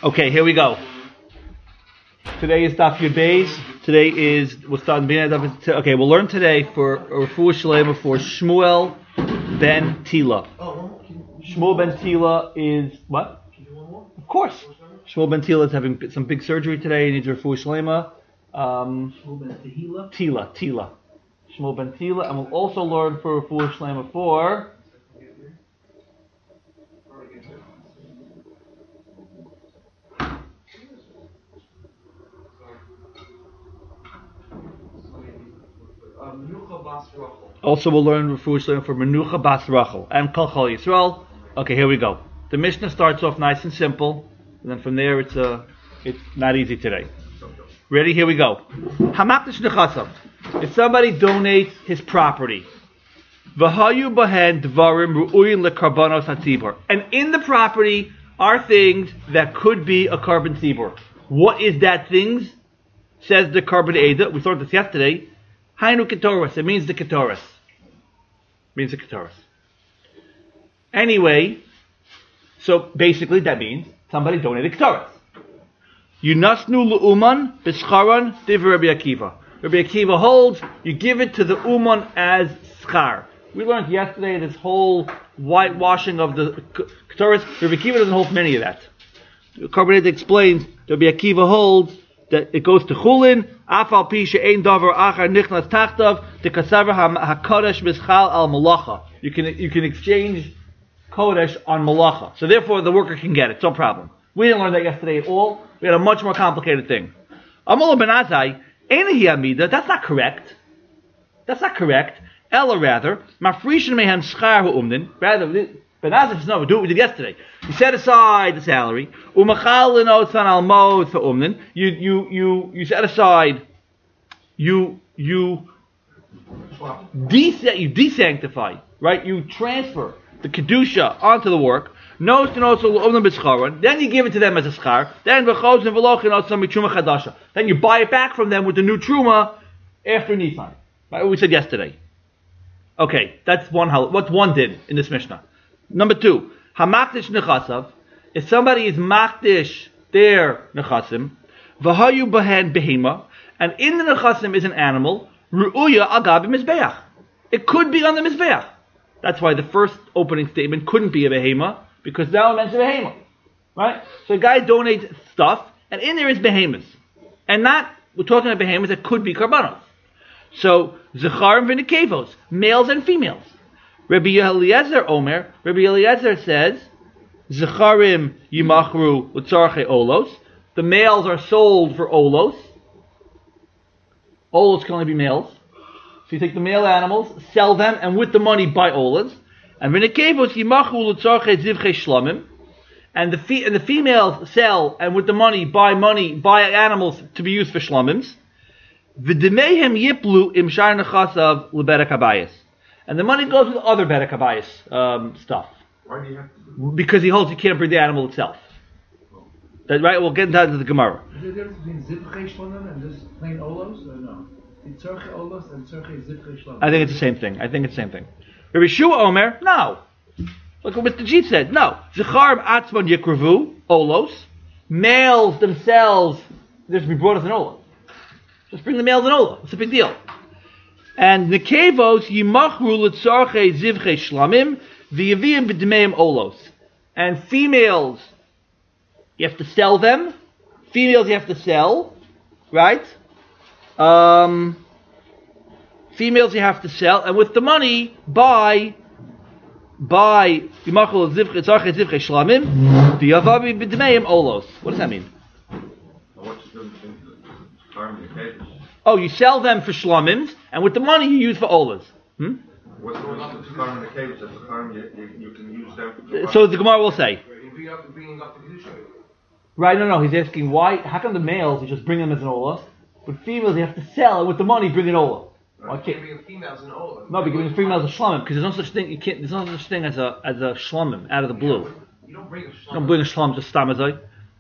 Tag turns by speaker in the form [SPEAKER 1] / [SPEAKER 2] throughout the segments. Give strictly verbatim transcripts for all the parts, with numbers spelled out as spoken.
[SPEAKER 1] Okay, here we go. Today is Daf Yud Beis. Today is we'll start. Okay, we'll learn today for Refuah Shalema for Shmuel ben Tila. Shmuel ben Tila is what? Of course. Shmuel ben Tila is having some big surgery today. He needs Refuah Shalema. Um, Shmuel ben Tila. Tila, Tila. Shmuel ben Tila, and we'll also learn for Refuah Shalema for. Also, we'll learn Refuah Shalema for Menucha Bas Rachel and Kol Chol Yisrael. Okay, here we go. The Mishnah starts off nice and simple, and then from there it's uh, it's not easy today. Ready? Here we go. Hamakdish nechasav. If somebody donates his property, v'hayu bahen dvarim ru'uyin lekarbanos hatzibur, and in the property are things that could be a carbon tzibur. What is that things? Says the carbon Eda. We learned this yesterday. Hainu ketoras. It means the ketoras. Means the ketoras. Anyway, so basically that means somebody donated ketoras. Yunasnu lu'uman b'scharan div Rabbi Akiva. Rabbi Akiva holds you give it to the uman as schar. We learned yesterday this whole whitewashing of the ketoras. Rabbi Akiva doesn't hold many of that. The Carbonate explains Rabbi Akiva holds that it goes to chulin. Afal pi she'ein davar achar nichnas tachtav the kasaver hakodesh mischal al malacha. You can you can exchange kodesh on malacha. So therefore the worker can get it. No problem. We didn't learn that yesterday at all. We had a much more complicated thing. Amol ben Azai einahi amida. That's not correct. That's not correct. Ella rather mafrishin mehem schar hu'umnin. Rather Ben Azai says no. We do what we did yesterday. You set aside the salary. Umachal inotzan al mod for umnin. You you you you set aside. You you de- you desanctify, right? You transfer the kedusha onto the work. Then you give it to them as a schar. Then Then you buy it back from them with the new truma after Nisan. Right? What we said yesterday. Okay, that's one. What one did in this Mishnah. Number two, hamakdish nechasav. If somebody is makdish their nechasim, v'hayu bahen behema, and in the nechasim is an animal, ru'uya agab mizbeach. It could be on the mizbeach. That's why the first opening statement couldn't be a behema, because now it mentions behema, right? So a guy donates stuff, and in there is behemoths, and not we're talking about behemoths that could be karbanos. So zecharim v'nikevos, males and females. Rabbi Eliezer Omer, Rabbi Eliezer says, zecharim yimachru l'tzarchei olos. The males are sold for olos. Olos can only be males. So you take the male animals, sell them, and with the money buy olas. And v'nikevos yimachru l'tzarchei zivchei shlamim. And the fe- and the females sell, and with the money buy money buy animals to be used for shlamims. V'demehem yiplu im shar nechasav leberek habayis. And the money goes with other Bedek Habayis um, stuff.
[SPEAKER 2] Why do you have to?
[SPEAKER 1] Because he holds you can't bring the animal itself. That, right? We'll get into the Gemara.
[SPEAKER 3] Is there a difference between Zivchei Shlamim and just plain Olos, or no? Tzorchei Olos and Tzorchei Zivchei Shlamim.
[SPEAKER 1] I think it's the same thing. I think it's the same thing. Rabbi Shua Omer, no. Look what Mister G said. No. Zecharim Atzman Yikravu, Olos. Males themselves, they're to be brought as an Ola. Just bring the males an Ola. What's the big deal? And nekevos yimachru l'tzarchei zivchei shlamim v'yavim b'dmeim olos. And females, you have to sell them. Females you have to sell, right? Um, females you have to sell, and with the money buy buy yimachru l'tzarchei zivchei shlamim v'yavim b'dmeim olos. What does that mean?
[SPEAKER 2] What's the the
[SPEAKER 1] Oh, you sell them for shlamims, and with the money you use for olas. Hmm?
[SPEAKER 2] What's going on with the car in the caves? That's the car you, you, you can use them for.
[SPEAKER 1] So the Gemara will say.
[SPEAKER 2] Bringing up the kedusha.
[SPEAKER 1] Right? No, no. He's asking why. How come the males you just bring them as an ola, but females you have to sell, and with the money bring an ola? Why can't
[SPEAKER 4] giving females an ola?
[SPEAKER 1] No, but giving the females a shlomim because there's no such thing. You can't. There's no such thing as a as a shlomim out of the blue.
[SPEAKER 4] You don't bring a shlom.
[SPEAKER 1] You don't bring a shlom just stamazai.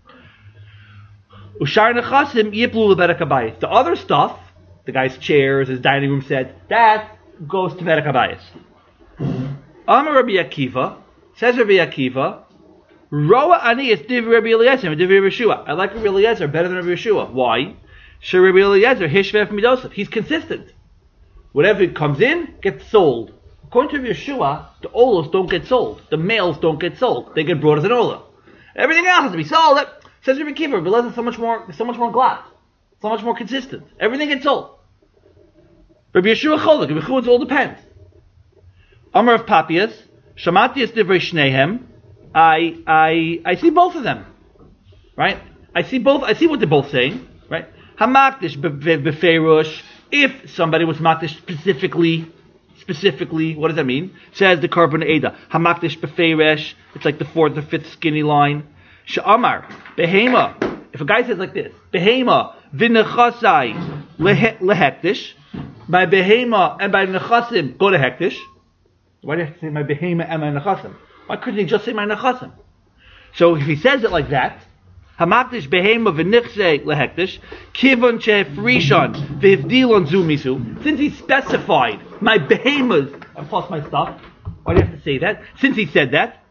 [SPEAKER 1] Ushar nechasim yiplu lebedek habayis. The other stuff, the guy's chairs, his dining room set, that goes to bedek habayis. Amar Rabbi Akiva says Rabbi Akiva, Roa ani is div Rabbi Eliezer and div Rabbi Yeshua. I like Rabbi Eliezer better than Rabbi Yeshua. Why? Shir Rabbi Eliezer hishvef midosef. He's consistent. Whatever comes in gets sold. According to Rabbi Yeshua, the olas don't get sold. The males don't get sold. They get brought as an ola. Everything else has to be sold. That says Rabbi Kiva. Rabbi Eliezer is so much more, so much more glass, so much more consistent. Everything gets sold. Rabbi Yeshua cholik. Rabbi Yeshua, it all depends. Amar of Papias, Shamatias divrei shnehem. I I I see both of them, right? I see both. I see what they're both saying, right? Hamakdish befeirush. If somebody was makdish specifically, specifically, what does that mean? Says the Korban Eda. Hamakdish befeiresh. It's like the fourth or fifth skinny line. Sha'amar behema. If a guy says like this, behema v'nechasai lehektish. My behema and my nechasim go to hektish. Why do you have to say my behema and my nechasim? Why couldn't he just say my nechasim? So if he says it like that, hamakdish behema v'nichse lehektish kivon shefrishon v'hivdilon zumisu. Since he specified my behemas and plus my stuff, why do you have to say that? Since he said that,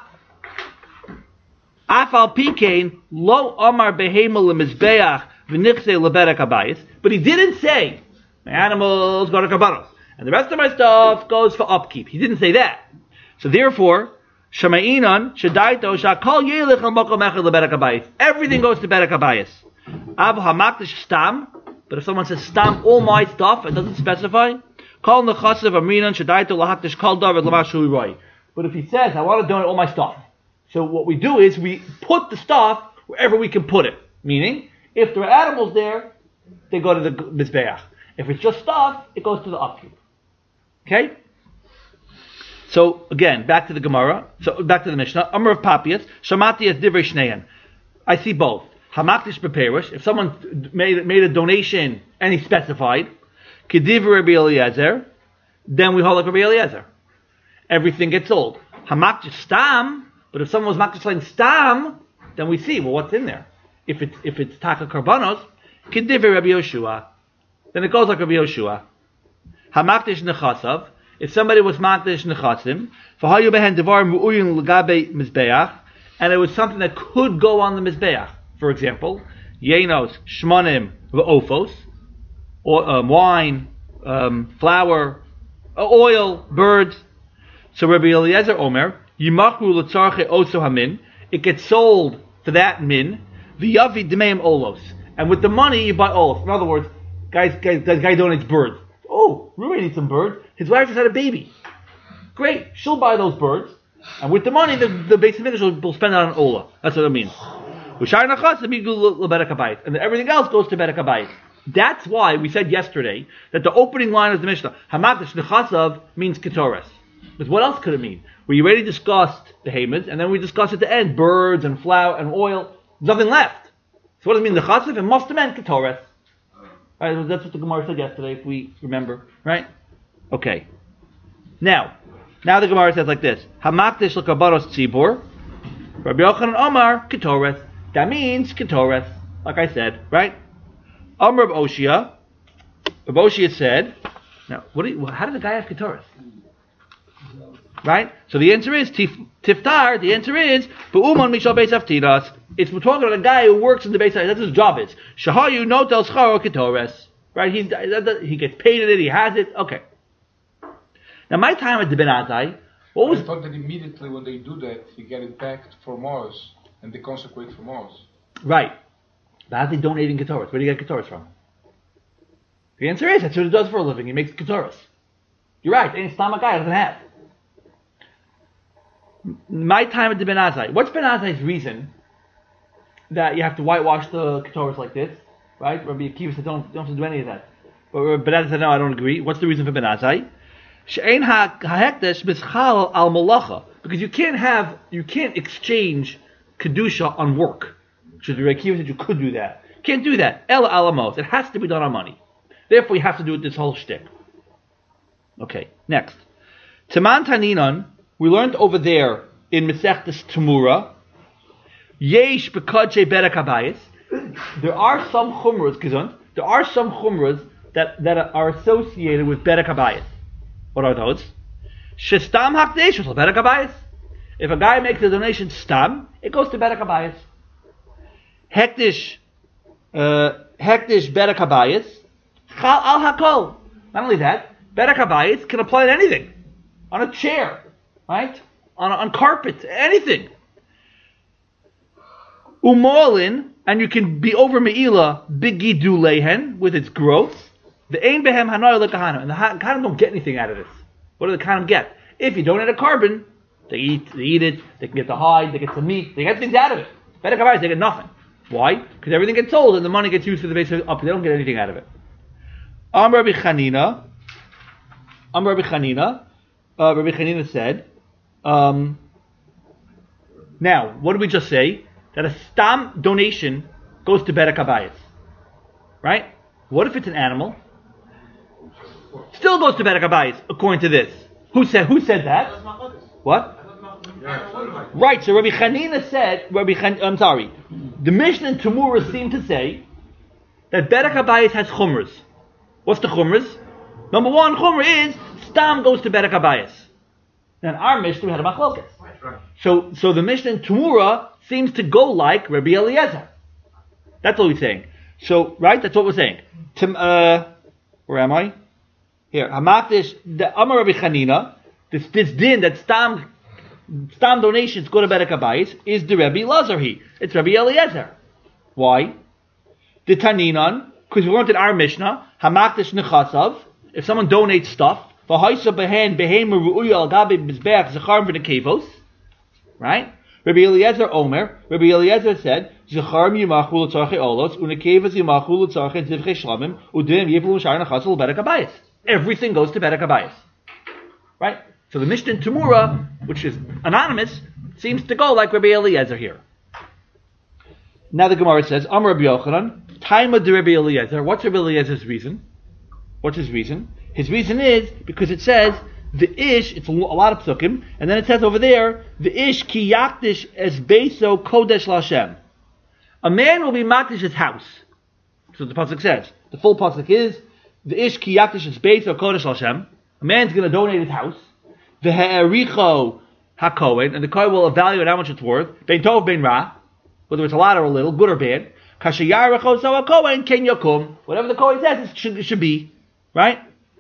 [SPEAKER 1] afal pikein lo amar behema lemizbeach v'nichse leberek habayis. But he didn't say my animals go to karbanos and the rest of my stuff goes for upkeep. He didn't say that. So therefore, Shemainan Shadaito Shakal Yelich al Mokom Echad LeBerek Habayis. Everything goes to Berek Habayis. Av Hamakdish Stam. But if someone says Stam, all my stuff, it doesn't specify. Kol Nechasav Amrinan Shadaito Lahakdish Kal David Lamashu Roy. But if he says, I want to donate all my stuff, so what we do is we put the stuff wherever we can put it. Meaning, if there are animals there, they go to the Mizbeach. If it's just stuff, it goes to the upkeep. Okay? So again, back to the Gemara. So back to the Mishnah. Amar of Papias, Shamati as divrei shneim. I see both. Hamakdish beperish. If someone made made a donation and he specified, Kediv Rabbi Eliezer, then we hold like Rabbi Eliezer. Everything gets sold. Hamakdish stam. But if someone was makdish like stam, then we see well what's in there. If it's if it's taka karbanos, Kediv Rabbi Yoshua, then it goes like Rabbi Yoshua. Hamakdish nechasav. If somebody was makdish nechasim, v'hayu behen devar mu'uyin l'gabe mizbeach, and it was something that could go on the mizbeach, for example, yenos, shmonim, v'ofos, or um, wine, um, flour, uh, oil, birds. So Rabbi Eliezer Omer, yimachru l'tzarche oso hamin, it gets sold for that min, v'yavi d'meim olos, and with the money you buy olos. In other words, guys, guys, the guy donates birds. Oh, Rui needs some birds. His wife just had a baby. Great, she'll buy those birds, and with the money, the, the base of will, will spend it on Ola. That's what it means. And everything else goes to Berek Habayis. That's why we said yesterday that the opening line of the Mishnah, Hamakdish Nechasav, means Ketores. Because what else could it mean? We already discussed the Hamas, and then we discussed at the end birds and flour and oil. There's nothing left. So what does it mean? Nechasav? It must have meant Ketores. Right, that's what the Gemara said yesterday, if we remember, right? Okay. Now, now the Gemara says like this: Hamakdish l'karbanos tzibur, Rabbi Yochanan Omar ketores. That means ketores, like I said, right? Amar Rav Oshia, Rav Oshia said. Now, what? Do you, how did the guy have ketores? Right? So the answer is tif, tiftar. The answer is b'uman mishal beis haftidas. It's we're talking about a guy who works in the beis. That's what his job is. Shahayu notel scharo ketores. Right? He he gets paid in it. He has it. Okay. Now my time at the Ben Azai, what was?
[SPEAKER 5] I thought that immediately when they do that, you get it back for Mars, and they consecrate for Mars.
[SPEAKER 1] Right. But how are they donating ketores? Where do you get ketores from? The answer is that's what he does for a living. He makes ketores. You're right. And it's not a guy doesn't have. My time at the Ben Azai. What's Ben Azai's reason that you have to whitewash the ketores like this? Right? Rabbi Akiva said don't, don't have to do any of that. But Ben Azai said no, I don't agree. What's the reason for Ben Azai? She'ein ha'hekdesh mischal al malacha. Because you can't have, you can't exchange kedusha on work. So the Rabbi Akiva said you could do that. Can't do that. El alamos. It has to be done on money. Therefore you have to do it this whole shtick. Okay, next. Taman Taninon. We learned over there in Masechtas Tamura, Yesh b'kadshei Berek Habayis. There are some chumras, gesund. There are some chumras that, that are associated with Berek Habayis. What are those? Shestam hakdesh Berek Habayis. If a guy makes a donation stam, it goes to Berek Habayis. Hektish, uh, Hektish Berek Habayis, Chal al Hakol. Not only that, Berek Habayis can apply to anything. On a chair, right? On, on carpet, anything. Umolin, and you can be over Me'ila, Bigidu Lehen, with its growth. The Ein Behem Hanoy Lekahana. And the Kahanim don't get anything out of this. What do the Kahanim get? If you donate a carbon, they eat, they eat it, they can get the hide, they get some meat, they get things out of it. Berek Habayis, they get nothing. Why? Because everything gets sold and the money gets used for the base of up. They don't get anything out of it. Amr Rabbi Chanina, Amr Rabbi Chanina, uh, Rabbi Chanina said, um, now, what did we just say? That a stam donation goes to Berek Habayis. Right? What if it's an animal? Still goes to Berek Habayis, according to this. Who said who said that? What? Right, so Rabbi Chanina said, Rabbi Chan, I'm sorry, the Mishnah in Tamura seemed to say that Berek Habayis has chumras. What's the chumras? Number one chumrah is stam goes to Berek Habayis. Now in our Mishnah we had a machlokas. So, so the Mishnah in Tamura seems to go like Rabbi Eliezer. That's what we're saying. So, right, that's what we're saying. Tim, uh, where am I? Here, Hamakdish, the Amar Rabbi Chanina, this, this din that stam, stam donations go to Berek Habayis is the Rabbi Lazarhi. It's Rabbi Eliezer. Why? The Taninan, because we learned in our Mishnah, Hamakdish Nechasav, if someone donates stuff, V'haisa behen behema ru'uya al gabi mizbeach zechar v'nekevos, right? Rabbi Eliezer Omer, Rabbi Eliezer said, Zechar yimachu l'tzarchei olos, unekevos yimachu l'tzarchei zivchei shlamim, udim yivlu shar nechasel Berek Habayis. Everything goes to Berek Habayis. Right? So the Mishnah in Tamura, which is anonymous, seems to go like Rabbi Eliezer here. Now the Gemara says, Amar Rabbi Yochanan, Taima de Rabbi Eliezer. What's Rabbi Eliezer's reason? What's his reason? His reason is because it says the ish. It's a lot of psukim, and then it says over there the ish ki yakdish es beso kodesh lashem. A man will be makdish his house. So the pasuk says. The full pasuk is the ish ki yakdish es beso kodesh lashem. A man's going to donate his house. The ha'ericho hakohen, and the kohen will evaluate how much it's worth. Bein tov bein ra, whether it's a lot or a little, good or bad. Kashayaracho so a kohen ken yakum. Whatever the kohen says, it should, it should be right.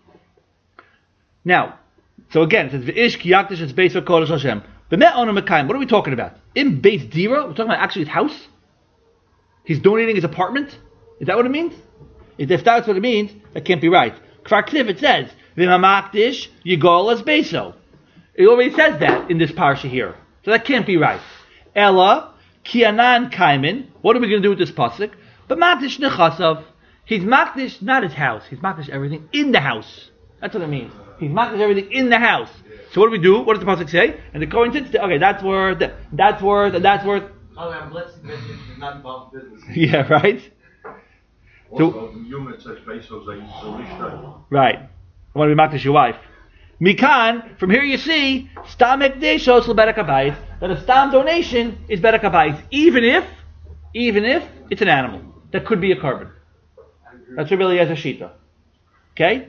[SPEAKER 1] Now, so again, it says v'ish ki yakdish es beso kodesh Hashem. B'meh onu mekayim. What are we talking about? In Beis Dira, we're talking about actually his house. He's donating his apartment. Is that what it means? If that's what it means, that can't be right. Kfar Ktiv, it says v'hamakdish yigol es beso. It already says that in this parsha here, so that can't be right. Ella kianan kaimin. What are we going to do with this pasuk? But makdish nechasav. He's makdish not his house. He's makdish everything in the house. That's what it means. He's makdish everything in the house. So what do we do? What does the pasuk say? And the Kohen sits there. Okay, that's worth. That's worth. And that's worth.
[SPEAKER 4] Oh, I'm blessed that it's not involved in business.
[SPEAKER 1] Yeah, right.
[SPEAKER 2] Also, units says pesos, they
[SPEAKER 1] right. I want to be makdish your wife. Mikan, from here you see, stam ekdeshos l'berek habayis, that a stam donation is berek habayis, even if, even if it's an animal that could be a carbon. That's Rabbi Eliezer Shita. Okay.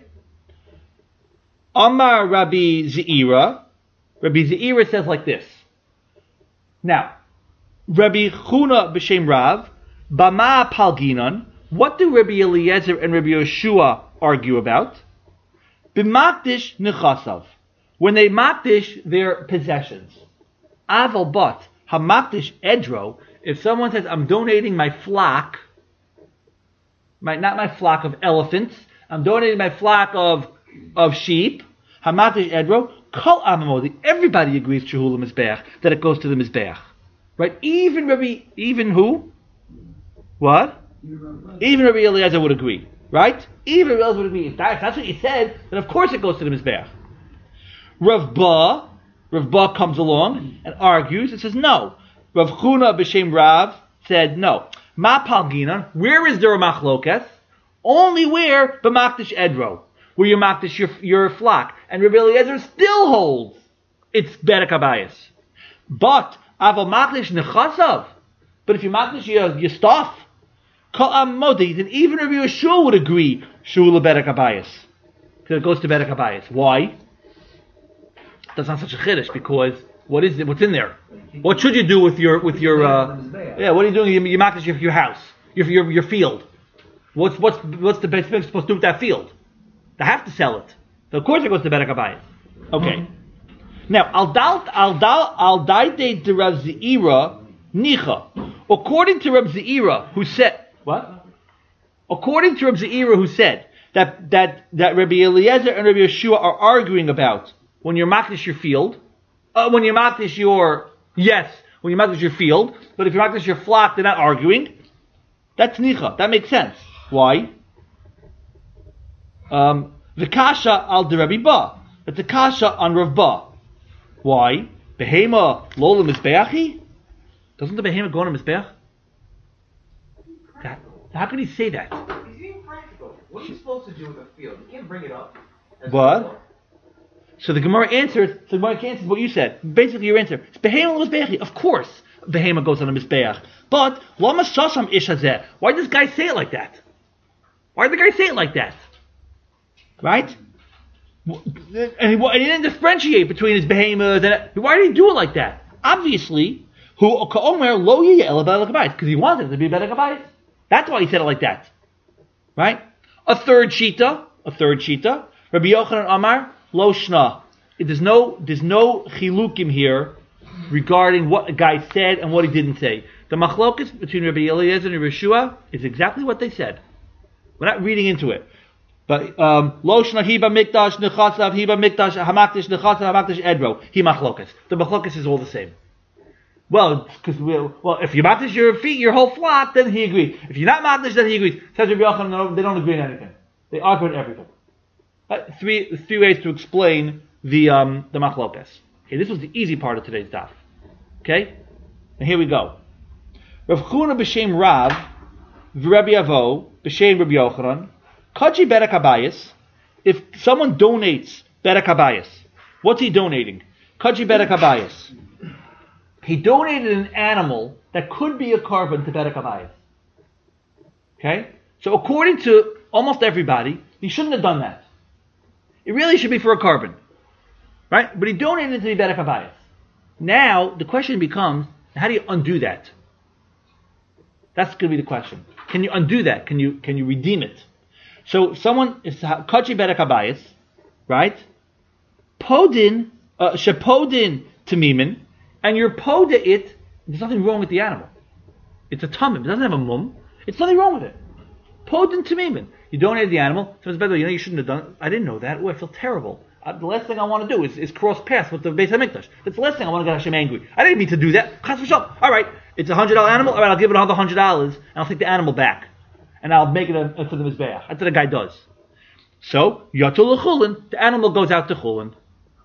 [SPEAKER 1] Amar Rabbi Zeira. Rabbi Zeira says like this. Now, Rabbi Chuna b'shem Rav, Bama Palginon. What do Rabbi Eliezer and Rabbi Yeshua argue about? B'makdish nechasav. When they makdish their possessions. Aval but hamakdish edro. If someone says, "I'm donating my flock," my not my flock of elephants, I'm donating my flock of of sheep. Hamakdish edro. Kol amamodi. Everybody agrees shehula mizbeach that it goes to the mizbeach. Right? Even Rabbi, even who? What? Even Rabbi Eliezer would agree. Right? Even Rabbi Eliezer would agree. If, that, if that's what you said, then of course it goes to the mizbeach. Rav Ba, Rav Ba comes along and argues and says no. Rav Chuna b'shem Rav said no. Ma palginan. Where is there a machlokas? Only where b'makdish edro, where you makdish your your flock. And Rabbi Eliezer still holds it's berek habayis. But aval makdish nechasav. But if you makdish your, your stuff, kol amodi, then even Rabbi Yeshua would agree shul berek habayis, because it goes to berek habayis. Why? That's not such a chiddush, because What is it? What's in there? What should you do with your with your? Uh, yeah, what are you doing? You, you mark your, your house, your, your your field. What's what's what's the best thing supposed to do with that field? They have to sell it. So of course it goes to Bedek Habayis. Okay. Now al dal al dal al daite de Rav Zeira nicha. According to Rav Zeira, who said what? According to Rav Zeira, who said that that that Rabbi Eliezer and Rabbi Yeshua are arguing about when you're makdish your field, uh, when you're makdish your yes, when you're makdish your field, but if you're makdish your flock, they're not arguing. That's nicha. That makes sense. Why? Um, the kasha al de Rabbi Ba. It's a kasha on Rav Ba. Why? Behema lola mizbeachi? Doesn't the behema go on a mizbeach? That, how can he say that?
[SPEAKER 4] He's being practical. What are you supposed to do with a field? You can't bring it up.
[SPEAKER 1] What? So the Gemara answers. So the Gemara answers what you said. Basically, your answer. It's behema lola mizbeachi. Of course, behema goes on a mizbeach. But lama shasham ish hazeh. Why does this guy say it like that? Why did the guy say it like that? Right? And he, and he didn't differentiate between his behemoths. And why did he do it like that? Obviously, who ka'omer lo yiyeh bedek habayis, because he wanted it to be bedek habayis. That's why he said it like that, right? A third shita, a third shita. Rabbi Yochanan Amar lo shna. There's no there's no chilukim here regarding what a guy said and what he didn't say. The machlokas between Rabbi Eliezer and Rabbi Yeshua is exactly what they said. We're not reading into it. But um, lo shna hiba mikdash nechatzav hiba mikdash hamakdish nechatzav hamakdish edro hi machlokas. The machlokas is all the same. Well, because well, if you makdish your feet, your whole flock, then he agrees. If you're not makdish, then he agrees. Says Rabbi Yochanan, they don't agree on anything. They argue on everything. Uh, three three ways to explain the um, the machlokas. Okay, this was the easy part of today's daf. Okay, and here we go. Rav Chuna b'shem Rav, v'Rabbi Avo b'shem Rabbi Yochanan. Kachi bedek habayis. If someone donates bedek habayis, what's he donating? Kachi bedek habayis. He donated an animal that could be a carbon to bedek habayis. Okay, so according to almost everybody, he shouldn't have done that. It really should be for a carbon, right? But he donated it to the bedek habayis. Now the question becomes, how do you undo that? That's going to be the question. Can you undo that? Can you can you redeem it? So someone is kachi bedek habayis, right? Podin, uh, shepodin tamimin, and you're poda it. There's nothing wrong with the animal. It's a tamim. It doesn't have a mum. It's nothing wrong with it. Podin tamimin. You donated the animal. So by the way, you know you shouldn't have done it. I didn't know that. Oh, I feel terrible. Uh, the last thing I want to do is, is cross paths with the Beis Hamikdash. That's the last thing I want to get Hashem angry. I didn't mean to do that. Chas v'shalom. All right, it's a hundred dollar animal. All right, I'll give it another hundred dollars, and I'll take the animal back, and I'll make it a, a, for the mizbeach. That's what a guy does. So yatul l'chulin, the animal goes out to chulin.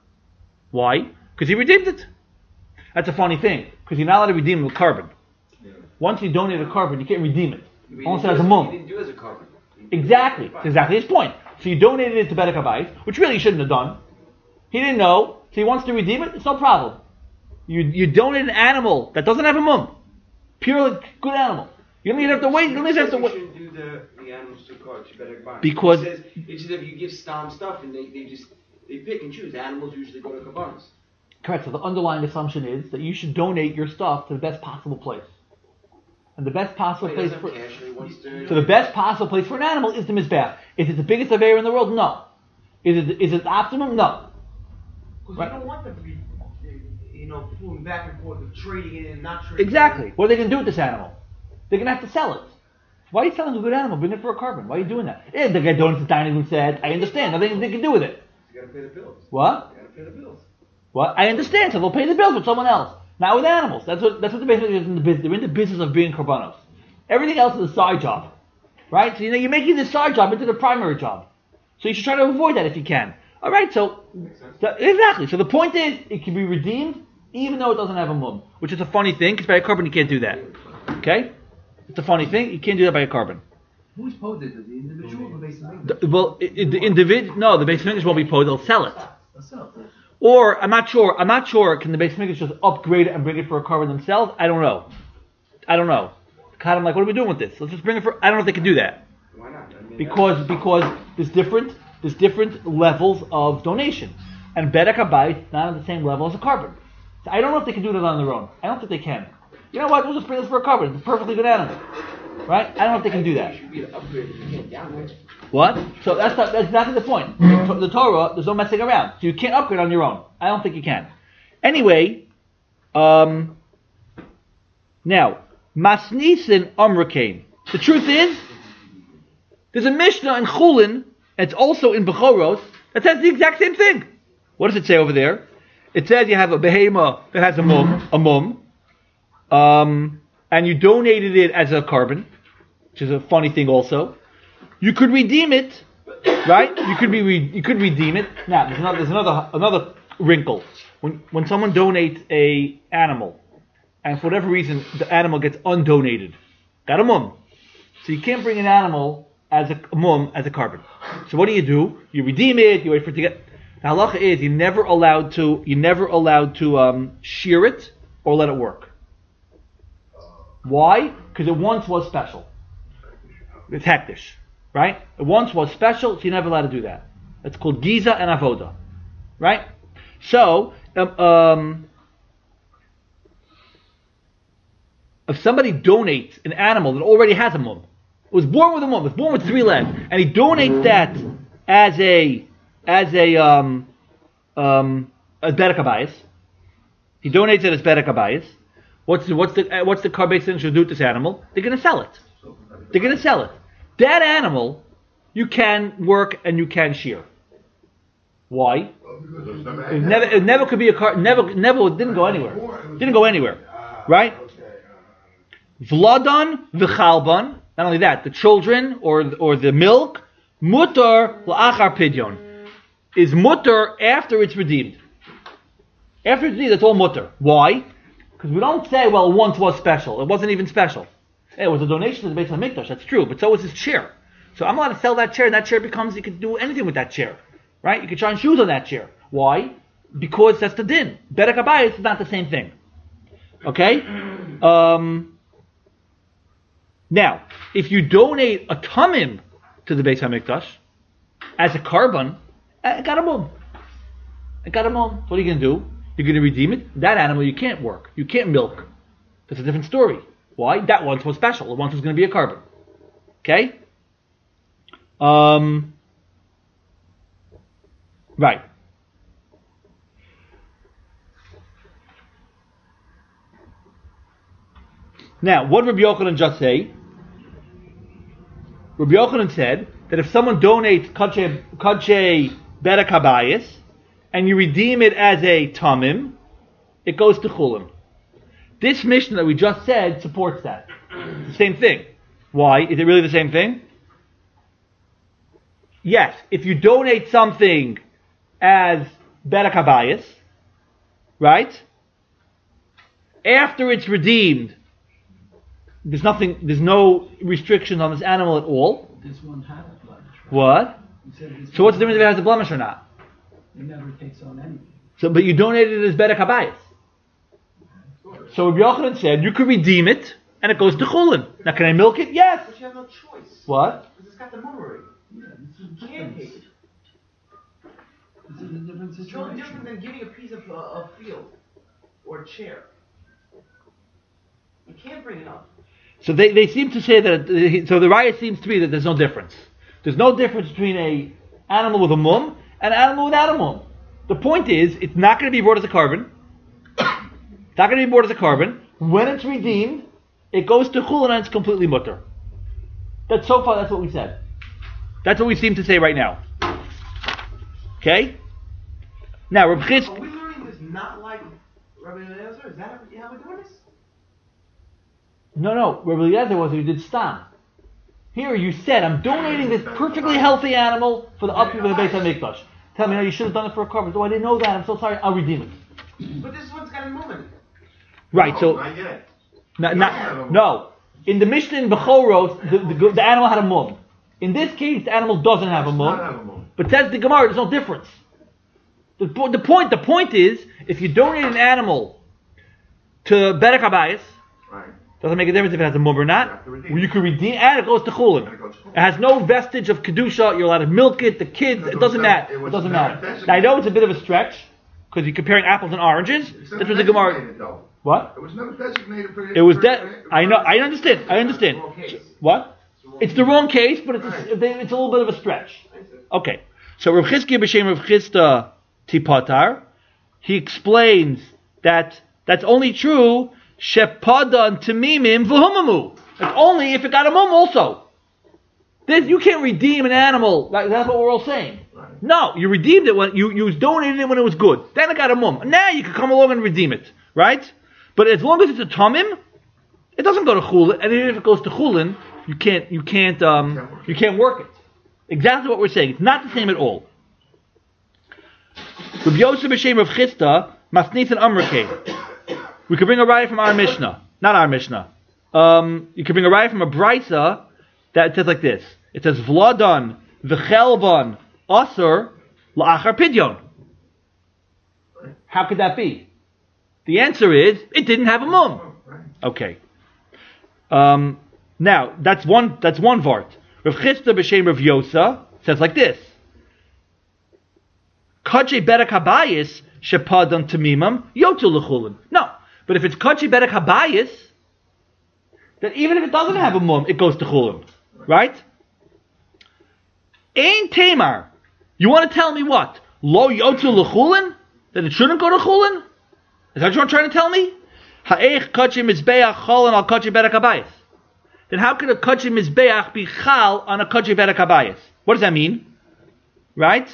[SPEAKER 1] Why? Because he redeemed it. That's a funny thing, because you're not allowed to redeem a carbon.
[SPEAKER 2] Yeah.
[SPEAKER 1] Once you donate a carbon, you can't redeem it.
[SPEAKER 4] We
[SPEAKER 1] Unless it
[SPEAKER 4] didn't
[SPEAKER 1] has a
[SPEAKER 4] do
[SPEAKER 1] mum.
[SPEAKER 4] He didn't do as a carbon.
[SPEAKER 1] Exactly. That's exactly his point. So you donated it to bedek habayis, which really he shouldn't have done. He didn't know, so he wants to redeem it. It's no problem. You you donate an animal that doesn't have a mum, pure good animal. You don't even have to wait. You don't even have to
[SPEAKER 6] You
[SPEAKER 1] wait.
[SPEAKER 6] shouldn't do the, the animals to cards. You better buy.
[SPEAKER 1] Because-
[SPEAKER 6] it says, it's just if you give stom stuff and they, they just they pick and choose. Animals usually go to cabanas.
[SPEAKER 1] Correct. So the underlying assumption is that you should donate your stuff to the best possible place, and the best possible
[SPEAKER 6] He
[SPEAKER 1] place
[SPEAKER 6] doesn't
[SPEAKER 1] for
[SPEAKER 6] have cash, or he wants to-
[SPEAKER 1] so the best possible place for an animal is the mizbeach. Is it the biggest aver in the world? No. Is it is it optimum? No.
[SPEAKER 4] Because
[SPEAKER 1] Right.
[SPEAKER 4] you don't want them to be, you know, moving back and forth, trading it and not trading
[SPEAKER 1] Exactly. What are they going to do with this animal? They're going to have to sell it. Why are you selling a good animal? Bring it for a carbon. Why are you doing that? Yeah, the guy donates the dining room set. I understand. Nothing they can do with it.
[SPEAKER 6] You gotta pay the bills.
[SPEAKER 1] What?
[SPEAKER 6] You gotta pay the bills.
[SPEAKER 1] What? I understand. So they'll pay the bills with someone else. Not with animals. That's what that's what the business is in the business. They're in the business of being korbanos. Everything else is a side job, right? So you know you're making this side job into the primary job. So you should try to avoid that if you can. All right. So that, exactly. So the point is, it can be redeemed even though it doesn't have a mum, which is a funny thing because by a carbon you can't do that. Okay? It's a funny thing. You can't do that by a carbon.
[SPEAKER 3] Who's posed it? The individual or the base of
[SPEAKER 1] The, well, it, it, the individual. No, the base English won't be posed. They'll sell it.
[SPEAKER 3] Myself.
[SPEAKER 1] Or I'm not sure. I'm not sure. Can the base English just upgrade it and bring it for a carbon themselves? I don't know. I don't know. God, I'm like, what are we doing with this? Let's just bring it for. I don't know if they can do that
[SPEAKER 6] Why not? I mean,
[SPEAKER 1] because because there's different there's different levels of donation, and bedek habayis is not on the same level as a carbon. It's So I don't know if they can do that on their own. I don't think they can. You know what? We'll just bring this for a carbon. It's a perfectly good animal, right? I don't know if they can do that.
[SPEAKER 6] It should be an upgrade if you can't downgrade.
[SPEAKER 1] What? So that's not, that's exactly the point. The, the Torah, there's no messing around. So you can't upgrade on your own. I don't think you can. Anyway, um, now Masnisin Amrakain. The truth is, there's a Mishnah in Chulin, and it's also in Bechoros, that says the exact same thing. What does it say over there? It says you have a behema that has a mum, a mum, um, and you donated it as a carbon, which is a funny thing also. You could redeem it, right? You could be re- you could redeem it. Now there's another there's another another wrinkle. When when someone donates a animal, and for whatever reason the animal gets undonated, got a mum. So you can't bring an animal as a, a mum as a carbon. So what do you do? You redeem it. You wait for it to get. The halacha is you're never allowed to you're never allowed to um, shear it or let it work. Why? Because it once was special. It's hektish, right? It once was special, so you're never allowed to do that. It's called giza and avoda, right? So, um, um, if somebody donates an animal that already has a mum, it was born with a mum, it was born with three legs, and he donates that as a as a um um as bedek habayis, he donates it as bedek habayis. What's the what's the uh, what's the carbon should do to this animal? They're going to sell it. They're going to sell it. That animal, you can work and you can shear. Why? It never, it never could be a car. Never, never didn't go anywhere. Didn't go anywhere, right? Vladan v'chalban. Not only that, the children or or the milk, mutar la'achar pidyon, is mutar after it's redeemed. After it's redeemed, it's all mutar. Why? Because we don't say, well, once was special. It wasn't even special. It was a donation to the Beit HaMikdash. That's true, but so was his chair. So I'm allowed to sell that chair, and that chair becomes, you can do anything with that chair. Right? You can try on shoes on that chair. Why? Because that's the din. Bedek habayis is not the same thing. Okay? Um, now, if you donate a tamim to the Beit HaMikdash as a carbon, I got a mum. I got a mum. What are you going to do? You're going to redeem it? That animal you can't work. You can't milk. That's a different story. Why? That once was special. It once was going to be a carbon. Okay? Um... Right. Now, what did Rabbi Yochanan just say? Rabbi Yochanan said that if someone donates kadshe bedek habayis and you redeem it as a tamim, it goes to chulin. This Mishnah that we just said supports that. It's the same thing. Why? Is it really the same thing? Yes. If you donate something as bedek habayis, right? After it's redeemed, there's nothing, there's no restrictions on this animal at all.
[SPEAKER 3] This one had a blemish. Right?
[SPEAKER 1] What?
[SPEAKER 3] You said this
[SPEAKER 1] So what's the difference if it has a blemish or not?
[SPEAKER 3] It never takes on anything.
[SPEAKER 1] So, but you donated it as bedek habayis. So Rabbi Yochanan said you could redeem it and it goes to chulin. Now, can I milk it? Yes.
[SPEAKER 6] But you have no choice.
[SPEAKER 1] What?
[SPEAKER 6] Because it's got the memory.
[SPEAKER 3] Yeah, this is the
[SPEAKER 6] You can't
[SPEAKER 3] difference.
[SPEAKER 6] take it.
[SPEAKER 3] This is a different
[SPEAKER 6] It's no different
[SPEAKER 3] situation.
[SPEAKER 6] than giving a piece of uh, a field or a chair. You can't bring it up.
[SPEAKER 1] So they, they seem to say that, it, so the raya seems to be that there's no difference. There's no difference between a animal with a mum and an animal without a mum. The point is, it's not going to be brought as a carbon. It's not going to be brought as a carbon. When it's redeemed, it goes to chulin and it's completely mutter. That's so far, that's what we said. That's what we seem to say right now. Okay? Now, Reb Chis,
[SPEAKER 6] Are we learning this not like Rabbi Eliezer? Is that how we're doing this?
[SPEAKER 1] no, no, Reb Eliezer was who did stam. Here you said, I'm donating this perfectly healthy animal for the upkeep of the Beit HaMikdash. Tell me, no, you should have done it for a carbon. Oh, I didn't know that. I'm so sorry. I'll redeem it.
[SPEAKER 6] But this one's got a moment.
[SPEAKER 1] Right,
[SPEAKER 2] No,
[SPEAKER 1] so...
[SPEAKER 2] not yet.
[SPEAKER 1] No,
[SPEAKER 2] Not have a
[SPEAKER 1] not,
[SPEAKER 2] mum.
[SPEAKER 1] no. In the Mishnah in Bechoros, the, the, the animal had a mum. In this case, the animal doesn't have a
[SPEAKER 2] Does not have a
[SPEAKER 1] mum.
[SPEAKER 2] mum.
[SPEAKER 1] But says the Gemara, there's no difference. The, po- the point, the point is, if you donate an animal to bedek habayis,
[SPEAKER 2] Right.
[SPEAKER 1] doesn't make a difference if it has a mum or
[SPEAKER 2] You
[SPEAKER 1] not.
[SPEAKER 2] have to redeem
[SPEAKER 1] You
[SPEAKER 2] it.
[SPEAKER 1] can redeem, and it goes to
[SPEAKER 2] And
[SPEAKER 1] chulin.
[SPEAKER 2] it goes to chulin.
[SPEAKER 1] It has no vestige of kedusha. You're allowed to milk it, the kids.
[SPEAKER 2] Because
[SPEAKER 1] It
[SPEAKER 2] it
[SPEAKER 1] doesn't
[SPEAKER 2] was
[SPEAKER 1] matter.
[SPEAKER 2] not- it
[SPEAKER 1] It
[SPEAKER 2] was
[SPEAKER 1] doesn't
[SPEAKER 2] not
[SPEAKER 1] matter.
[SPEAKER 2] designated.
[SPEAKER 1] Now I know it's a bit of a stretch, because you're comparing apples and oranges.
[SPEAKER 2] It's
[SPEAKER 1] This
[SPEAKER 2] never
[SPEAKER 1] was the Gemara.
[SPEAKER 2] designated, though.
[SPEAKER 1] What?
[SPEAKER 2] It was never designated for.
[SPEAKER 1] It was
[SPEAKER 2] for-
[SPEAKER 1] that.
[SPEAKER 2] for-
[SPEAKER 1] I know. I understand. I understand.
[SPEAKER 6] Wrong case.
[SPEAKER 1] What? It's the wrong case, but it's a,
[SPEAKER 2] Right.
[SPEAKER 1] it's a little bit of a stretch. Okay. So Rav Chizkiya b'shem Rav Chisda Tipatar, he explains that that's only true shepadan tamimim v'humamu. It's only if it got a mum also. This, you can't redeem an animal. Like, that's what we're all saying.
[SPEAKER 2] Right.
[SPEAKER 1] No, you redeemed it when you you donated it when it was good. Then it got a mum. Now you can come along and redeem it, right? But as long as it's a tamim, it doesn't go to chulin. And even if it goes to chulin, you can't you can't um you can't work it. Exactly what we're saying. It's not the same at all. Rabbi Yosef b'shem Rav Chisda masnith an amrkei. We could bring a raya from our Mishnah, not our Mishnah. Um, you could bring a raya from a brisa that says like this. It says Vladan v'chelvan asur la'achar pidyon. How could that be? The answer is it didn't have a mum. Okay. Um, now that's one. That's one vart. Rav Chisda b'shem Rav Yosa says like this: Kache berek habayis shepadan tamimam yotu l'chulin. No, but if it's kache berek habayis, then even if it doesn't have a mum, it goes to chulin, right? Ein tamar. You want to tell me what? Lo yotu l'chulin? That it shouldn't go to chulin? Is that what you're trying to tell me? Ha'ech kache mizbeach cholin al kache berek habayis. Then how could a kache mizbeach be chal on a kache berek habayis? What does that mean? Right?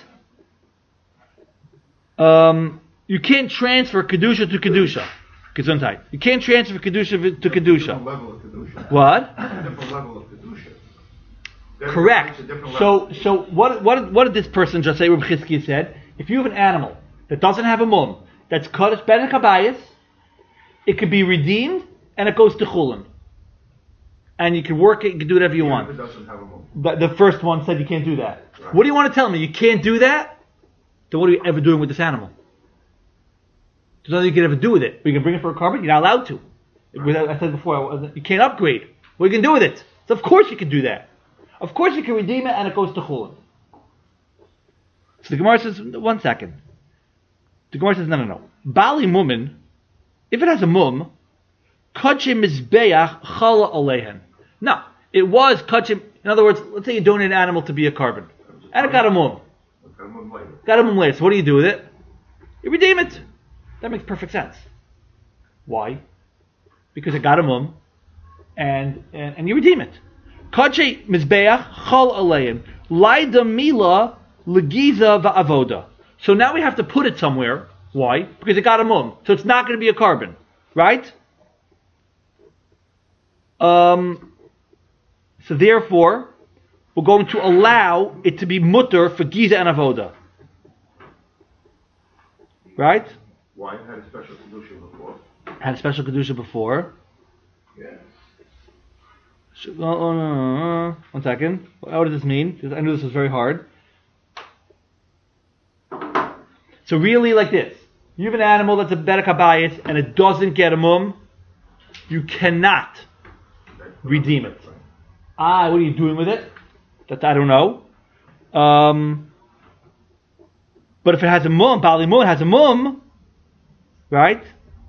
[SPEAKER 1] Um, you can't transfer kedusha to kedusha. Gesundheit. You can't transfer kedusha to kedusha.
[SPEAKER 2] Different level of kedusha.
[SPEAKER 1] What?
[SPEAKER 2] Different level of kedusha. Then
[SPEAKER 1] Correct.
[SPEAKER 2] it's a different
[SPEAKER 1] So,
[SPEAKER 2] level.
[SPEAKER 1] so what? What? What did this person just say? Rabbi Chizkiya said, if you have an animal that doesn't have a mum, that's kadosh berek habayis, it could be redeemed and it goes to chulin, and you can work it. You can do whatever you
[SPEAKER 2] Even
[SPEAKER 1] want.
[SPEAKER 2] if it doesn't have a mum.
[SPEAKER 1] But the first one said you can't do that.
[SPEAKER 2] Right.
[SPEAKER 1] What do you want to tell me? You can't do that? Then what are you ever doing with this animal? There's nothing you can ever do with it. You can bring it for a carbon. You're not allowed to. Without- I said before, you can't upgrade. What are you can do with it? So of course you can do that. Of course you can redeem it and it goes to chulin. So the Gemara says, one second. The Gemara says, no, no, no. Bali mumin, if it has a mum, kachim mizbeach chala alehen. No, it was kachim. In other words, let's say you donate an animal to be a carbon, and it got a mum.
[SPEAKER 2] It's got a mum later.
[SPEAKER 1] Got a mum later. So what do you do with it? You redeem it. That makes perfect sense. Why? Because it got a mum, and and, and you redeem it. Kachim mizbeach chal alehen. Laida mila legiza va'avoda. So now we have to put it somewhere. Why? Because it got a mum. So it's not going to be a carbon. Right? Um, so therefore, we're going to allow it to be mutter for giza and avoda. Right?
[SPEAKER 2] Wine had a special kedusha before.
[SPEAKER 1] Had a special kedusha before.
[SPEAKER 2] Yeah.
[SPEAKER 1] So, uh, uh, uh, one second. What does this mean? Because I knew this was very hard. So really like this. You have an animal that's a berek habayis and it doesn't get a mum, you cannot redeem it. Ah, what are you doing with it? That I don't know. Um, but if it has a mum, Bali mum has a mum, right?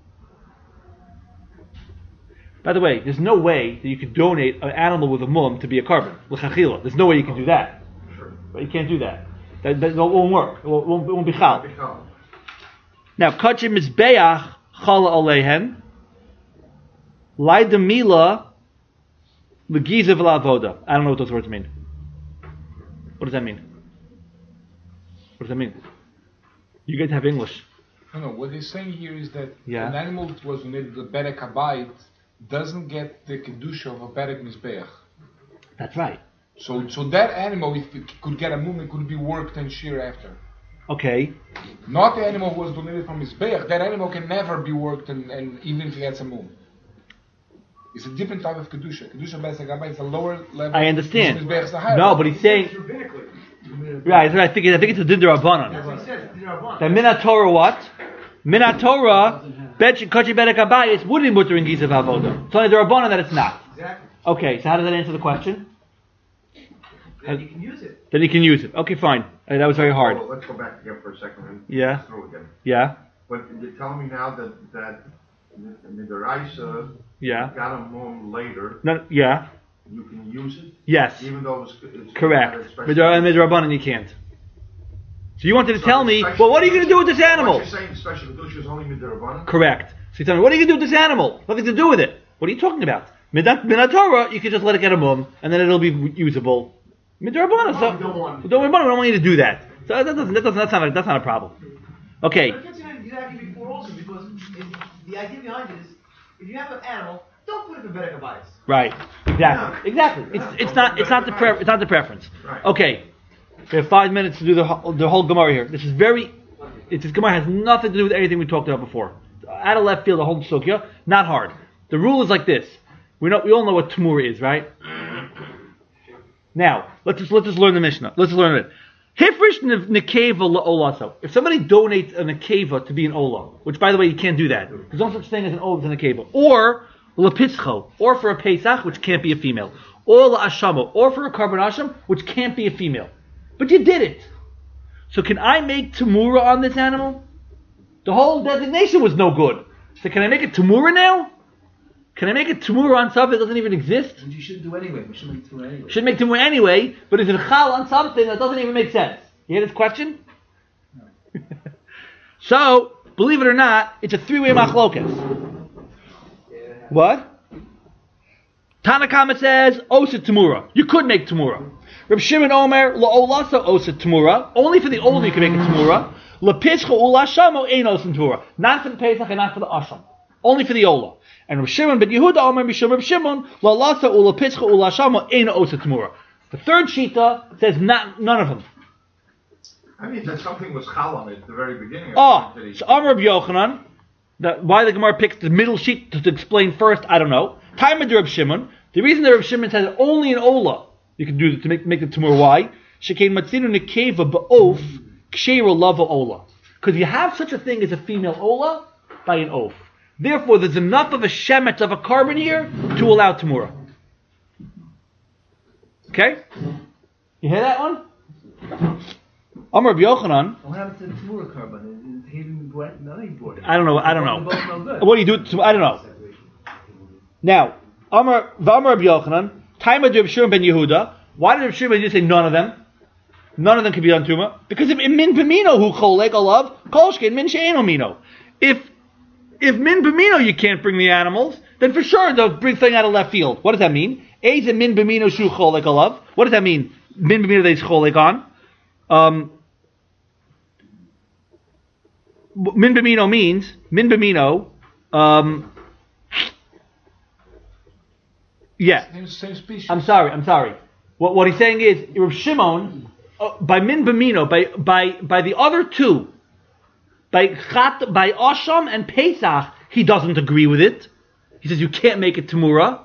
[SPEAKER 1] By the way, there's no way that you could donate an animal with a mum to be a carbon. L'chachila. There's no way you can do that.
[SPEAKER 2] Sure.
[SPEAKER 1] But you can't do that. That, that won't work. It won't, won't, it won't be chal.
[SPEAKER 2] Bichal.
[SPEAKER 1] Now, kachim mizbeach chala alehen, laida mila legiza v'la'avoda. I don't know what those words mean. What does that mean? What does that mean? You guys have English.
[SPEAKER 5] No, no. What he's saying here is that
[SPEAKER 1] Yeah.
[SPEAKER 5] an animal that was donated to berek habayit doesn't get the kedusha of a berek mizbeach.
[SPEAKER 1] That's right.
[SPEAKER 5] So, so that animal, if it could get a mum, it could be worked and shear after.
[SPEAKER 1] Okay.
[SPEAKER 5] Not the animal who was donated from mizbeach. That animal can never be worked, and, and even if he gets a mum. It's a different type of kedusha. Kedusha berek habayit is a lower level.
[SPEAKER 1] I understand.
[SPEAKER 5] Mizbeach is a higher
[SPEAKER 1] No,
[SPEAKER 5] level.
[SPEAKER 1] but he's saying
[SPEAKER 4] Rabbinically.
[SPEAKER 1] right. I think I think it's a din
[SPEAKER 4] That's
[SPEAKER 1] derabanan.
[SPEAKER 4] what he says. These are one.
[SPEAKER 1] That minat Torah what? Minat Torah kachim berek habayis would be mutter in giza v'avoda. It's only derabanan that it's not.
[SPEAKER 4] Exactly.
[SPEAKER 1] Okay. So how does that answer the question?
[SPEAKER 4] Then you can use it.
[SPEAKER 1] Then you can use it. Okay, fine. Uh, that was very hard.
[SPEAKER 2] Well, let's go back again for a second and
[SPEAKER 1] Yeah.
[SPEAKER 2] go through again.
[SPEAKER 1] Yeah,
[SPEAKER 2] But you're telling me now that that Midaraisa
[SPEAKER 1] yeah.
[SPEAKER 2] got a mum later,
[SPEAKER 1] No, yeah,
[SPEAKER 2] you can use it,
[SPEAKER 1] yes.
[SPEAKER 2] even though it's, it's
[SPEAKER 1] Correct.
[SPEAKER 2] not a special-
[SPEAKER 1] Midra- Midrabanan, you can't. So you wanted to
[SPEAKER 2] So
[SPEAKER 1] tell
[SPEAKER 2] the
[SPEAKER 1] me,
[SPEAKER 2] special-
[SPEAKER 1] well, what are you going to do with this animal?
[SPEAKER 2] What you're saying special kedusha is only Midarabanan?
[SPEAKER 1] Correct. So you tell me, what are you going to do with this animal? Nothing to do with it. What are you talking about? Minat Torah, you can just let it get a mum, and then it'll be usable. Midrabanan, so
[SPEAKER 6] We don't want-
[SPEAKER 1] don't worry about it. We don't want you to do that. So that doesn't, that doesn't, that's not, a, that's not a problem. Okay.
[SPEAKER 4] But it's exactly before also because it, the idea behind it is if you have an animal, don't put it in Bedek bias.
[SPEAKER 1] Right. Exactly. Exactly. It's it's not it's not the pre- it's not the preference.
[SPEAKER 2] Right.
[SPEAKER 1] Okay. We have five minutes to do the whole, the whole Gemara here. This is very. It's, this Gemara has nothing to do with anything we talked about before. Out of left field, the whole sugya, not hard. The rule is like this. We know we all know what Tamura is, right? Now let's just let's just learn the Mishnah. Let's just learn it. Hifrish nekeva la'olaso. If somebody donates a nekeva to be an ola, which by the way you can't do that. There's no such thing as an ola to nekeva. Or lepitzcho, or for a pesach, which can't be a female. Or la'ashamo, or for a karban asham, which can't be a female. But you did it. So can I make tamura on this animal? The whole designation was no good. So can I make it tamura now? Can I make it tamura on something that doesn't even exist?
[SPEAKER 3] And you shouldn't do anyway. We should make two anyway.
[SPEAKER 1] Should make tamura anyway, but is it chal on something that doesn't even make sense? You hear this question? No. So, believe it or not, it's a three-way machlokas. What? Tanakama says, osa tamura. You could make tamura. Reb Shimon Omer, la'olasa osa tamura. Only for the old you can make a tamura. Lepischa ulashamo ein osa tamura. Not for the Pesach and not for the Asham. Only for the Ola. And Reb Shimon ben Yehuda Omer Mishum Reb Shimon la'olasa ulapischa ulashamo ein osa tamura. The third shita says not, none of them.
[SPEAKER 2] I mean, that something was chal on it at the very beginning.
[SPEAKER 1] Oh,
[SPEAKER 2] That he-
[SPEAKER 1] so Amr Reb Yochanan. That why the Gemara picks the middle sheet to, to explain first, I don't know. Time of Reb Shimon. The reason that Reb Shimon says only an Ola you can do to make make the tamur. Why? Shekain matzinu nekeva ba'of ksheira lava Ola. Because you have such a thing as a female Ola by an oaf. Therefore, there's enough of a shemet of a carbon here to allow tamura. Okay? You hear that one? Amr Reb Yochanan.
[SPEAKER 3] What happened to the Tamura carbon? Is he even bought? No, he bought it.
[SPEAKER 1] I don't know. I don't
[SPEAKER 3] Both-
[SPEAKER 1] know.
[SPEAKER 3] both no good.
[SPEAKER 1] What do you do? To, I don't know. Now, Amar V'Amar Reb Yochanan, time of Reb Shimon ben Yehuda. Why did Reb Shimon just say none of them? None of them can be on tuma because if min b'mino who cholek alav kolshkin min she'eno mino. If if min b'mino you can't bring the animals, then for sure they'll bring something out of left field. What does that mean? Is it min b'mino shu cholek alav? What does that mean? Min b'mino that he's cholek on. Um, min b'mino means min b'mino. Um, yeah.
[SPEAKER 5] Same, same species.
[SPEAKER 1] I'm sorry. I'm sorry. What what he's saying is Reb Shimon uh, by min b'mino by by by the other two by Chat by Asham and Pesach he doesn't agree with it. He says you can't make it tamura.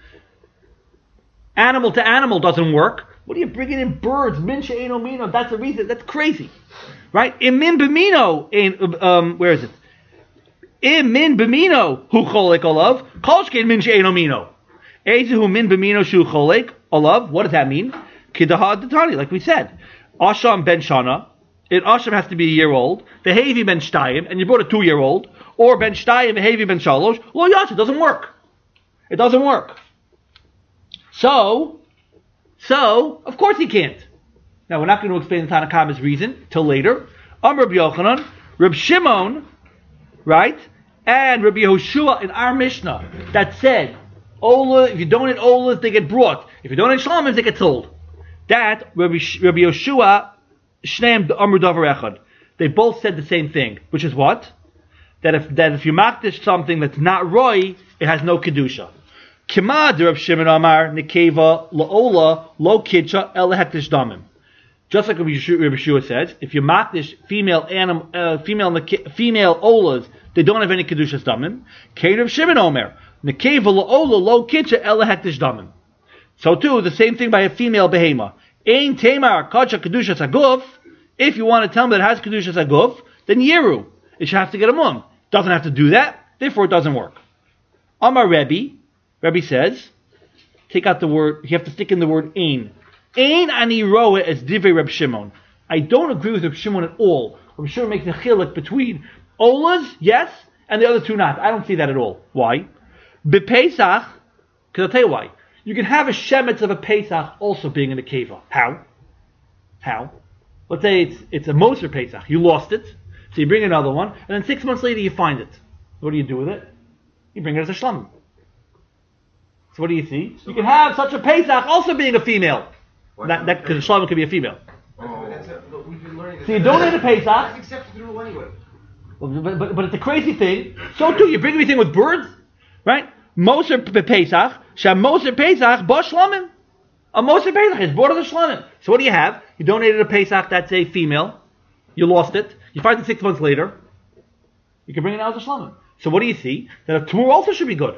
[SPEAKER 1] Animal to animal doesn't work. What are you bringing in birds? Min she'eno mino. That's the reason. That's crazy, right? In min b'mino, in um, where is it? In min b'mino hu cholek olav kolshkein min she'eno mino. Ezehu min b'mino shu cholek olav. What does that mean? Kidahad detani, like we said. Asham ben shana. It Asham has to be a year old. The Hevi ben shtayim, and you brought a two-year-old, or ben shtayim Hevi ben shalosh. Lo yasha, it doesn't work. It doesn't work. So, so of course he can't. Now we're not going to explain the Tanakhama's reason till later. Amr Reb Yochanan, Reb Shimon, right, and Reb Yehoshua in our Mishnah that said, Ola, if you donate olas, they get brought. If you donate shlomim, they get sold. That Rabbi, Rabbi Yehoshua, Shneim Amru Davar Echad. They both said the same thing, which is what? That if that if you makdish something that's not roy, it has no kedusha. Kima de Reb Shimon Amar Nekeva Laola Lo Kidcha El Hektish Damim. Just like Rabbi Yehoshua says, if you makdish female animal, uh, female neke, female olas, they don't have any kedushas damim. Kei Reb Shimon Omer Nekeva Laola Lo Kidcha El Hektish Damim. So too, the same thing by a female behema. Ein Tamar Kacha Kedushas Aguf. If you want to tell me that it has Kedushas Aguf, then Yeru. It should have to get a mum. Doesn't have to do that, therefore it doesn't work. Amar Rebbe, Rebbe says, take out the word, you have to stick in the word ein. Ein ani roe as divrei Reb Shimon. I don't agree with Reb Shimon at all. Reb Shimon makes a chiluk between olas, yes, and the other two not. I don't see that at all. Why? Bepesach, because I'll tell you why. You can have a shemetz of a Pesach also being in a keva. How? How? Let's say it's it's a Moser Pesach. You lost it, so you bring another one, and then six months later you find it. What do you do with it? You bring it as a shlamim. So what do you see? You can have such a Pesach also being a female. That that because a shlamim could be a female.
[SPEAKER 2] Oh.
[SPEAKER 6] That's a, but we've been learning.
[SPEAKER 1] So you donate a Pesach.
[SPEAKER 6] That's accepted rule anyway.
[SPEAKER 1] But, but, but it's a crazy thing. So too, you bring everything with birds, right? Moser Pesach, Sham Moser Pesach, Bo Shlamim. A Moser Pesach is born of the Shlamim. So what do you have? You donated a Pesach that's a female. You lost it. You find it six months later. You can bring it out as a Shlamim. So what do you see? That a Tamur also should be good.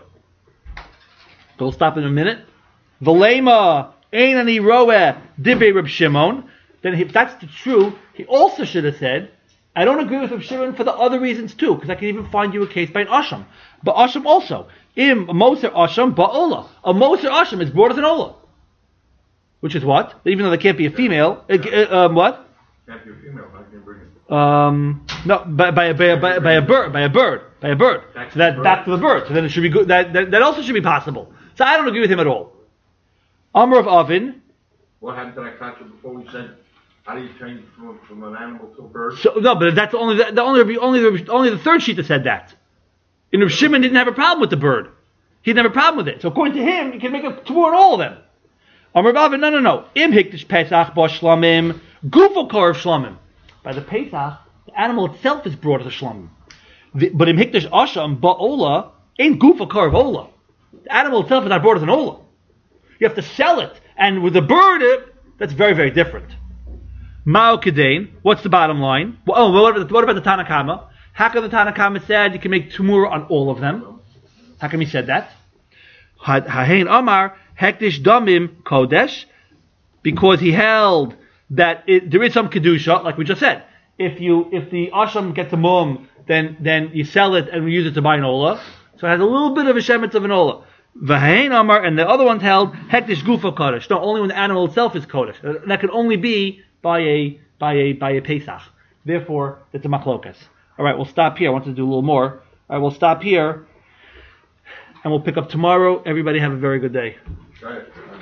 [SPEAKER 1] But we'll stop in a minute. V'lema ein ani roeh divrei Reb Shimon. Then if that's the true, he also should have said, I don't agree with Reb Shimon for the other reasons too, because I can even find you a case by an Asham. But Asham also. Im Moser Asham ba'ola. A Moser Asham is broader than Ola. Which is what? Even though they can't be a female. Uh, uh, um, what?
[SPEAKER 2] Can't be a female. How can you bring it?
[SPEAKER 1] Um, no, by, by, by, by, by a bird. By a bird. By a bird.
[SPEAKER 2] Back to
[SPEAKER 1] So that
[SPEAKER 2] the bird.
[SPEAKER 1] back to the bird. So then it should be good. That, that that also should be possible. So I don't agree with him at all. Amr of Avin.
[SPEAKER 2] What happened to that catcher before we said, how do you change from, from an animal to a bird?
[SPEAKER 1] So no, but that's only the, the only only the only the third sheet that said that. And Reb Shimon didn't have a problem with the bird. He didn't have a problem with it. So according to him, you can make a Tamur on all of them. Amr Bavin, no, no, no. Im hikdish Pesach bo shlamim gufo kor of shlamim. By the Pesach, the animal itself is brought as a shlamim. The- But im hikdish asham ba ola ain't gufo kor of ola. The animal itself is not brought as an ola. You have to sell it, and with the bird, it, that's very, very different. Mao Kedain, what's the bottom line? Well, oh, what about, what about the Tanakama? How come the Tanakama said you can make Tumur on all of them? How come he said that? Hahein Amar Hektish Damim Kodesh, because he held that it, there is some Kedusha, like we just said. If you if the Asham gets a mum, then then you sell it and we use it to buy an Ola. So it has a little bit of a Shemetz of an Ola. Vahain Amar, and the other ones held Hektish Gufa Kodesh. No, only when the animal itself is Kodesh. That can only be by a by a by a Pesach. Therefore, it's a machlokas. All right, we'll stop here. I want to do a little more. All right, we'll stop here, and we'll pick up tomorrow. Everybody have a very good day.
[SPEAKER 2] Right.